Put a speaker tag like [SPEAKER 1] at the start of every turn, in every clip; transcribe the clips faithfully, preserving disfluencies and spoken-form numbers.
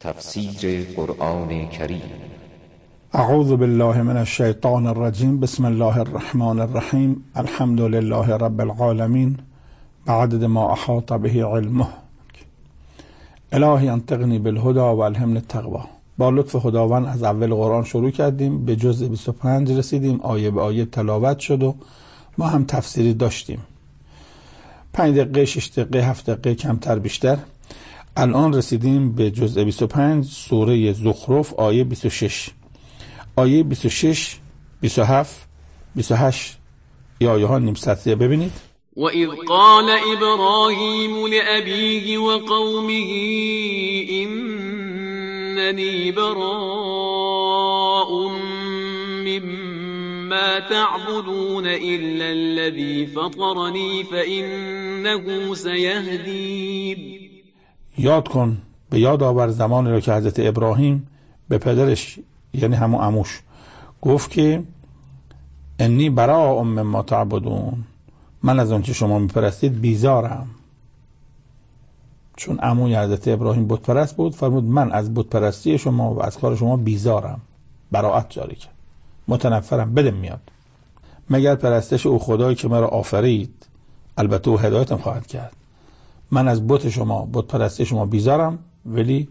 [SPEAKER 1] تفسیر قرآن کریم.
[SPEAKER 2] اعوذ بالله من الشیطان الرجیم. بسم الله الرحمن الرحیم. الحمد لله رب العالمین بعدد ما احاط به علمه. الهی انطقنی بالهدى و الهمنی التقوی. با لطف خداوند از اول قرآن شروع کردیم، به جزء بیست و پنج رسیدیم، آیه به آیه تلاوت شد و ما هم تفسیری داشتیم، پنج دقیقه، شش دقیقه، هفت دقیقه، کمتر بیشتر. الان رسیدیم به جزء بیست و پنج، سوره زخرف، آیه بیست و شش. آیه بیست و شش، بیست و هفت، بیست و هشت یا آیه ها نیم سطریه ببینید.
[SPEAKER 3] وَإِذْ قَالَ إِبْرَاهِيمُ لِأَبِيهِ وَقَوْمِهِ إِنَّنِي بَرَاءٌ مِّمَّا تَعْبُدُونَ إِلَّا الَّذِي فَطَرَنِي فَإِنَّهُ سَيَهْدِينِ. یاد کن، به یاد آور زمانی را که حضرت ابراهیم به پدرش، یعنی همون عموش، گفت که انی براء مما تعبدون، من از آنچه شما میپرستید بیزارم. چون عموی حضرت ابراهیم بت پرست بود، فرمود من از بت پرستی شما و از کار شما بیزارم، براءت جاری کرد، متنفرم، بدم میاد. مگر پرستش او خدایی که مرا آفرید، البته او هدایتم خواهد کرد. من از بت شما، بت پرستی شما بیزارم، ولی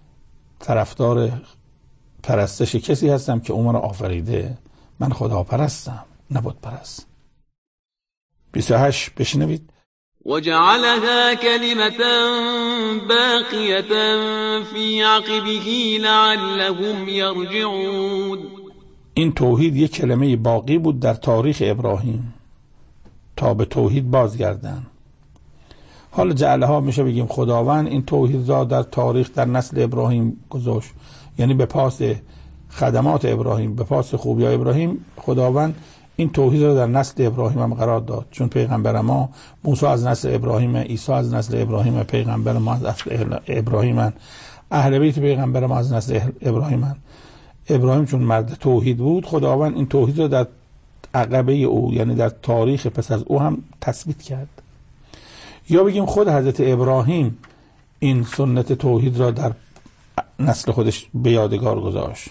[SPEAKER 3] طرفدار پرستش کسی هستم که او مرا آفریده. من خدا پرستم، نه بت پرست. بیست و هشت بشنوید. وَجَعَلَهَا كَلِمَةً بَاقِيَةً فِي عَقِبِهِ لَعَلَّهُمْ يَرْجِعُونَ. این توحید یک کلمه باقی بود در تاریخ ابراهیم تا به توحید بازگردن. حالا جعلها میشه بگیم خداوند این توحید را در تاریخ در نسل ابراهیم گذاشت، یعنی به پاس خدمات ابراهیم، به پاس خوبیای ابراهیم، خداوند این توحید را در نسل ابراهیم هم قرار داد. چون پیغمبر ما موسی از نسل ابراهیم، عیسی از نسل ابراهیم، پیغمبر ما از نسل ابراهیم، اهل بیت پیغمبر ما از نسل ابراهیم. ابراهیم چون مرد توحید بود، خداوند این توحید را در عقبه او، یعنی در تاریخ پس از او هم تثبیت کرد. یا بگیم خود حضرت ابراهیم این سنت توحید را در نسل خودش به یادگار گذاشت.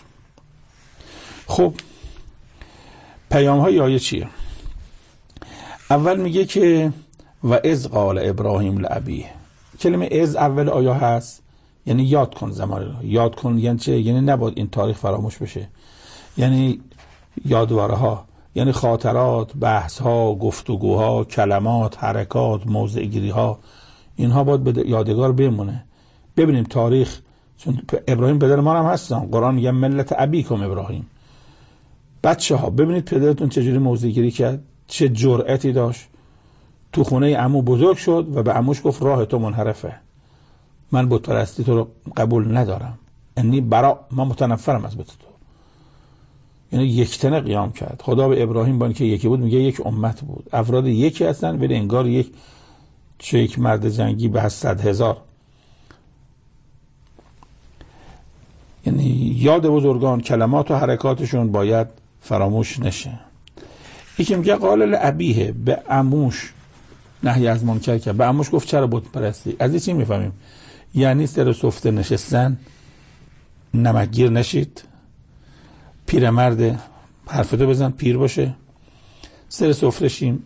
[SPEAKER 3] خب پیام های آیه چیه؟ اول میگه که و اذ قال ابراهیم لابیه. کلمه اذ اول آیه هست، یعنی یاد کن زمان را. یاد کن یعنی چه؟ یعنی نباید این تاریخ فراموش بشه. یعنی یادواره ها، یعنی خاطرات، بحث ها، گفتگوها، کلمات، حرکات، موضع گیری ها، اینها باید به یادگار بمونه. ببینیم تاریخ، چون ابراهیم پدر ما هم هستن. قرآن میگه ملت ابیکم ابراهیم. بچه ها ببینید پدرتون چجوری موضع گیری کرد، چه جرأتی داشت. تو خونه عمو بزرگ شد و به عموش گفت راه تو منحرفه، من بت پرستی تو رو قبول ندارم، انی برا، من متنفرم از بت تو. یعنی یکتنه قیام کرد. خدا به ابراهیم با اینکه یکی بود میگه یک امت بود، افراد یکی هستن، ولی انگار یک چه یک مرد جنگی به صد هزار. یعنی یاد بزرگان، کلمات و حرکاتشون باید فراموش نشه. یکی میگه قال لابیه، به عموش نهی از منکر کرد. به عموش گفت چرا بت پرستی. از این چی میفهمیم؟ یعنی سر سفته نشستن، نمکگیر نشید، پیرمرد حرفتو بزن پیر باشه، سر سفره شیم،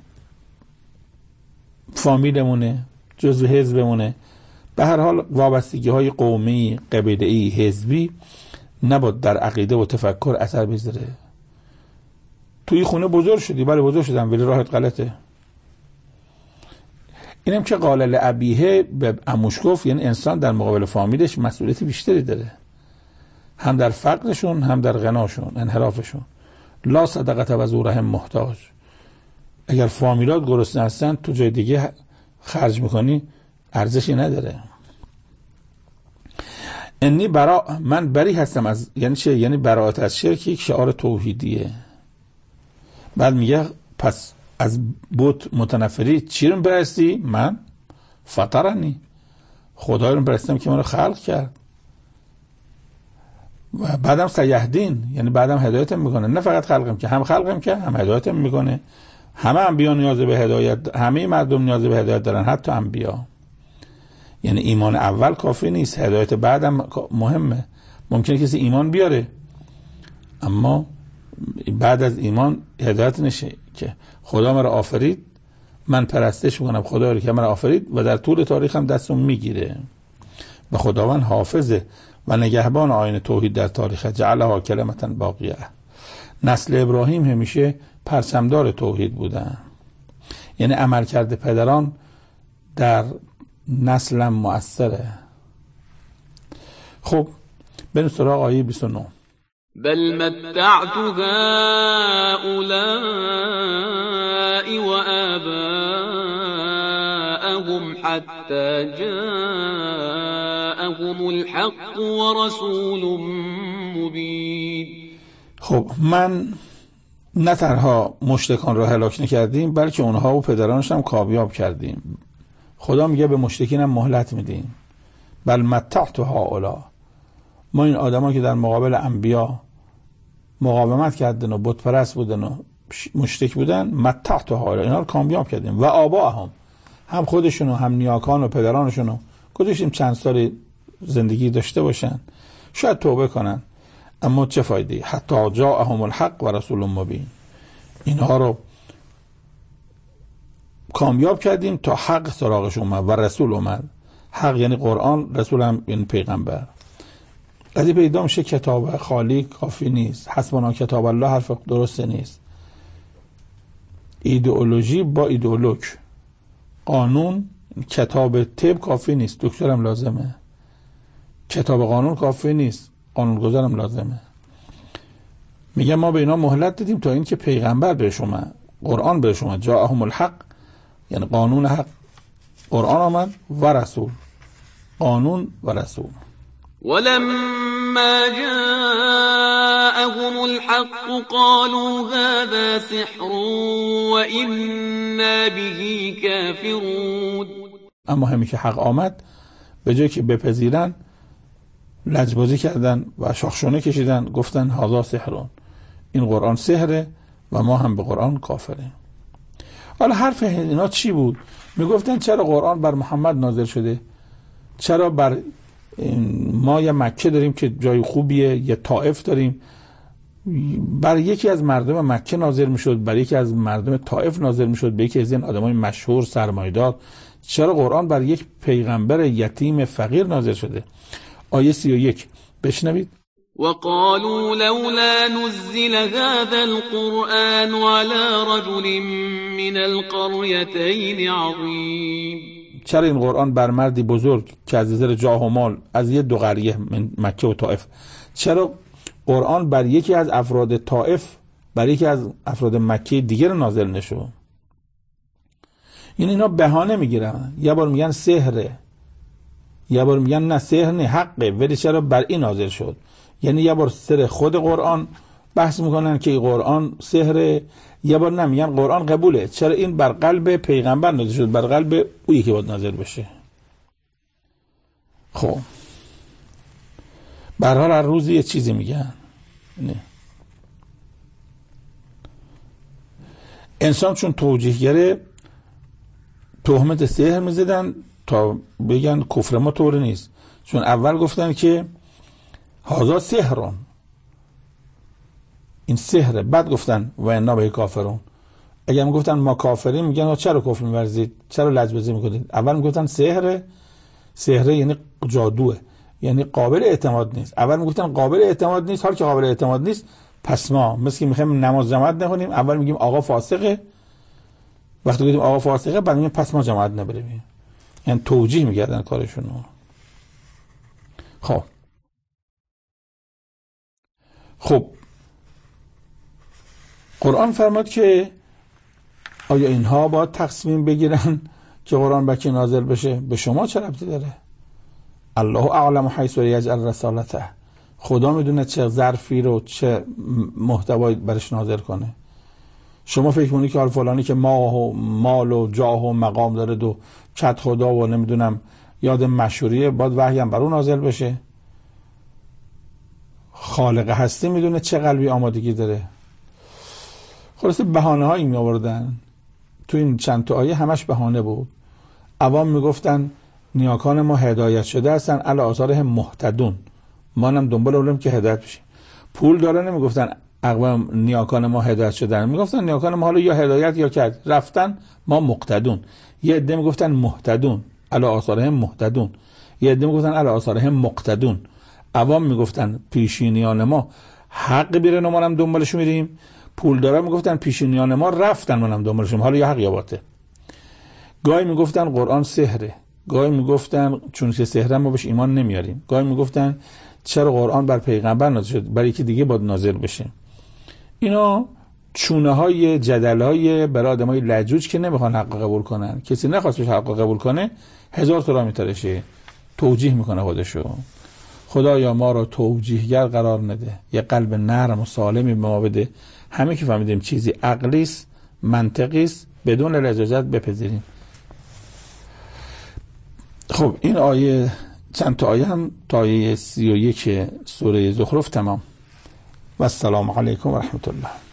[SPEAKER 3] فامیلمونه، جزو حزبمونه. به هر حال وابستگی های قومی، قبیله‌ای، حزبی نباید در عقیده و تفکر اثر بذاره. توی خونه بزرگ شدی، بله بزرگ شدم، ولی راهت غلطه. اینم که قال لابیه به عموش گفت، یعنی انسان در مقابل فامیلش مسئولیت بیشتری داره، هم در فقرشون، هم در غناشون، انحرافشون. لا صدقت و ذو رحم محتاج. اگر فامیلات گرسنه هستن، تو جای دیگه خرج میکنی، ارزشی نداره. انی برا، من بری هستم از، یعنی چه؟ یعنی براءت از شرک یک شعار توحیدیه. بعد میگه پس از بت متنفری چی رو میپرستی؟ من فطرنی، خدای رو میپرستم که من رو خلق کرد و بعدم سیهدین، یعنی بعدم هدایتم میکنه. نه فقط خلقم که، هم خلقم که هم هدایتم میکنه. همه انبیا نیاز به هدایت، همه مردم نیاز به هدایت دارن، حتی انبیا.
[SPEAKER 2] یعنی ایمان اول کافی نیست، هدایت بعدم مهمه. ممکنه کسی ایمان بیاره اما بعد از ایمان هدایت نشه که خدا مرا آفرید، من پرستش میکنم خدا رو که مرا آفرید و در طول تاریخ هم دستم میگیره و خداوند حافظه و نگهبان آیین توحید در تاریخ، جعلها کلمة باقیه. نسل ابراهیم همیشه پرچمدار توحید بودن، یعنی عملکرد پدران در نسلم مؤثره. خب بریم سراغ آیه بیست و نه.
[SPEAKER 4] بل متعت هؤلاء وآباءهم حتى جاءهم الحق ورسول مبین.
[SPEAKER 2] خب من نه تنها مشرکان را هلاک نکردیم بلکه اونها و پدرانش هم کامیاب کردیم. خدا میگه به مشرکین هم مهلت میدیم. بل متعت هؤلاء، ما این آدما که در مقابل انبیا مقاومت کردن و بت پرست بودن و مشرک بودن، متعت هؤلاء، اینا رو کامیاب کردیم. و آباءهم، هم خودشون و هم نیاکان و پدرانشون رو گذاشتیم چند سال زندگی داشته باشن، شاید توبه کنن، اما چه فایده؟ حتی جاءهم الحق و رسول مبین، اینها رو کامیاب کردیم تا حق سراغش اومد و رسول اومد. حق یعنی قرآن، رسول هم یعنی پیغمبر. از این پیدا میشه کتاب خالی کافی نیست، حسبنا کتاب الله حرف درست نیست. ایدئولوژی با ایدئولوگ، قانون کتاب طب کافی نیست، دکترم لازمه. کتاب قانون کافی نیست، قانونگذارم لازمه. میگه ما به اینا مهلت دادیم تا این که پیغمبر بهش اومد، قرآن بهش اومد. جاءهم الحق یعنی قانون حق، قرآن آمد و رسول، قانون و رسول.
[SPEAKER 4] ولما جاءهم الحق قالوا هذا سحر وإنا به كافرون.
[SPEAKER 2] اما همین که حق آمد به جای که بپذیرن لجبازی کردن و شاخشونه کشیدن، گفتن هذا سحرون، این قرآن سحره و ما هم به قرآن کافریم. حالا حرف اینا چی بود؟ میگفتن چرا قرآن بر محمد نازل شده؟ چرا بر ما یه مکه داریم که جای خوبیه، یه طائف داریم، بر یکی از مردم مکه نازل میشد، بر یکی از مردم طائف نازل میشد، به یکی از این آدمای مشهور سرمایه‌دار. چرا قرآن بر یک پیغمبر یتیم فقیر نازل شده؟ آیه سی و یک بشنوید.
[SPEAKER 4] وقالوا لولا نزل هذا القرآن على رجل من القريتين عظيم.
[SPEAKER 2] چرا این قرآن بر مردی بزرگ که از نظر جاه و مال از یه دو قریه مکه و طائف، چرا قرآن بر یکی از افراد طائف، بر یکی از افراد مکه دیگر نازل نشد؟ این اینا بهانه میگیرن، یه بار میگن سحره، یه بار میگن نه سحر نه حقه، ولی چرا بر این نازل شد؟ یعنی یه بار سر خود قرآن بحث میکنن که قرآن سحره، یه بار نمیگن قرآن قبوله، چرا این بر قلب پیغمبر نازل شد، بر قلب او یکی باید نازل بشه؟ خب به هر حال هر روز یه چیزی میگن. نه. انسان چون توجیهگره تهمت سحر میزدن تا بگن کفر ما طور نیست، چون اول گفتن که هذا سحرون، این سحره، بعد گفتن و انا به کافرون. اگر میگفتن ما کافریم میگن چرا کفر میورزید، چرا لجبازی میکنید؟ اول میگفتن سحره، سحره یعنی جادوه، یعنی قابل اعتماد نیست. اول میگفتن قابل اعتماد نیست، حال که قابل اعتماد نیست پس ما مثل که میخوایم نماز جماعت نخونیم، اول میگیم آقا فاسقه، وقتی گفتیم آقا فاسقه بعد میگیم پس ما جماعت نبریم. یعنی توجیه میگردن کارشونو. خب خب قرآن فرماد که آیا اینها باید تصمیم بگیرن که قرآن بکی نازل بشه؟ به شما چه ربطی داره؟ الله اعلم حیث یجعل رسالته، خدا میدونه چه ظرفی رو چه محتوایی برش نازل کنه. شما فکر کنید که حال فلانی که ما و مال و جاه و مقام داره دو کت خدا و نمیدونم یاد مشهوریه باید وحی هم بر اون نازل بشه؟ خالق هستی میدونه چه قلبی آمادگی داره. خلاصه بهانه هایی می آوردن تو این چند تا آیه، همش بهانه بود. عوام میگفتن نیاکان ما هدایت شده هستن علی آثارهم مهتدون، ما هم دنبال اونیم که هدایت بشیم. پول داره نمیگفتن اقوام نیاکان ما هدایت شدن، میگفتن نیاکان ما حالا یا هدایت یا کرد رفتن ما مقتدون. یه عده میگفتن مهتدون علی آثارهم مهتدون، یه عده میگفتن علی آثارهم مقتدون. عوام میگفتن پیشینیان ما حق بیره ما هم دنبالش میریم، پول داره میگفتن پیشینیان ما رفتن ما هم دنبالشیم، حالا یا حق یا باطل. گاهی میگفتن قرآن سحره، گاهی میگفتن چون که سحره ما بهش ایمان نمیاریم، گاهی میگفتن چرا قرآن بر پیغمبر نازل شد، برای یکی دیگه باید نازل بشه. اینا چونه های جدل های برای آدمای لجوج که نمیخوان حق قبول کنن. کسی نخواست بهش حق قبول کنه هزار تا راه میترشه، توجیه میکنه خودشو. خدایا ما رو توجیهگر قرار نده، یه قلب نرم و سالمی به ما بده، همه که فهمیدیم چیزی عقلی است، منطقی است، بدون لجاجت بپذیریم. خب این آیه، چند تا آیه هم تا آیه سی و یک سوره زخرف تمام. و السلام علیکم و رحمت الله.